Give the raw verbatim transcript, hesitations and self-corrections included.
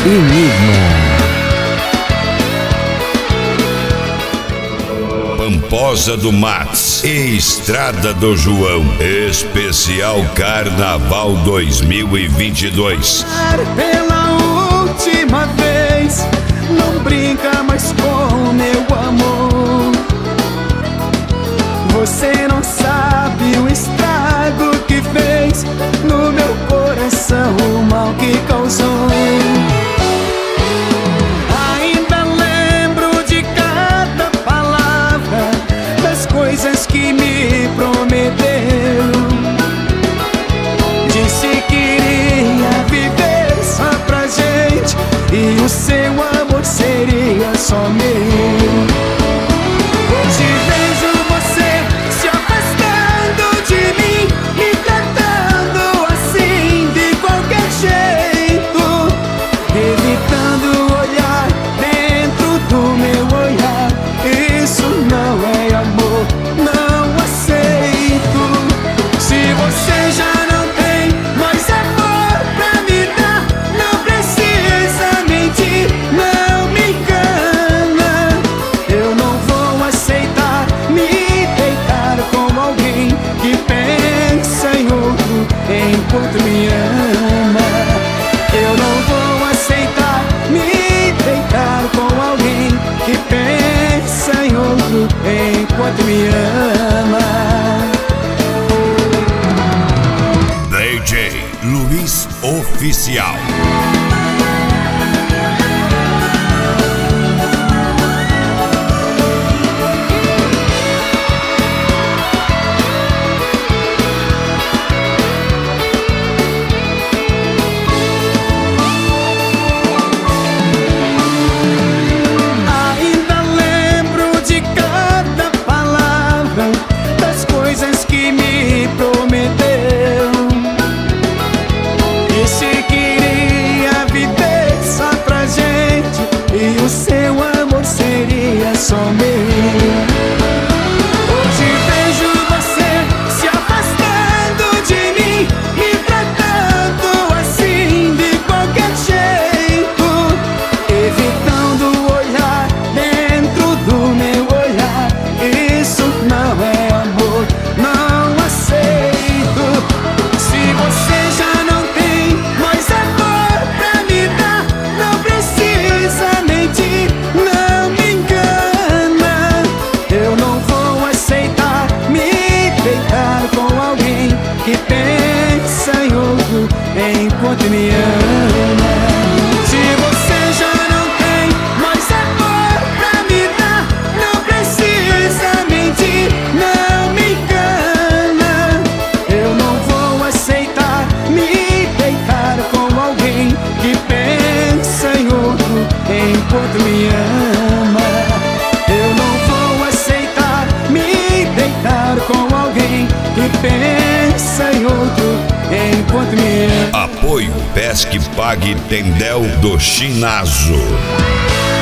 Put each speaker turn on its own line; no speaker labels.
Enigma.
Pamposa do Mats e Estrada do João, especial Carnaval dois mil e vinte e dois.
Pela última vez, não brinca mais com meu amor. Você não sabe o estrago que fez no meu coração, o mal que causou. Coisas que me prometeu. Disse que iria viver só pra gente e o seu amor seria só meu. Hoje vejo você se afastando de mim, me tratando assim de qualquer jeito, evitando olhar dentro do meu olhar. Isso não é amor, não aceito. Se você já não tem mais amor pra me dar, não precisa mentir, não me engana. Eu não vou aceitar me deitar com alguém que pensa em outro enquanto me ama. Eu não vou aceitar me deitar com alguém que pensa em outro enquanto me ama.
D J Luiz Oficial.
Que me prometeu. Disse que iria viver só pra gente e o seu amor seria só meu. Hoje vejo você se afastando de mim, me tratando assim de qualquer jeito, evitando olhar dentro do meu olhar. Isso não é amor, não aceito. Se você já não tem mais amor pra me dar, não precisa mentir, não me engana. Eu não vou aceitar me deitar com alguém que pensa em outro enquanto me ama. Se você já não tem mais amor pra me dar, não precisa mentir, não me engana. Eu não vou aceitar me deitar com alguém que pensa em outro enquanto me ama. Eu não vou aceitar me deitar com alguém que pensa em outro enquanto me ama.
Apoio Pesque Pague Tendel do Chinazo.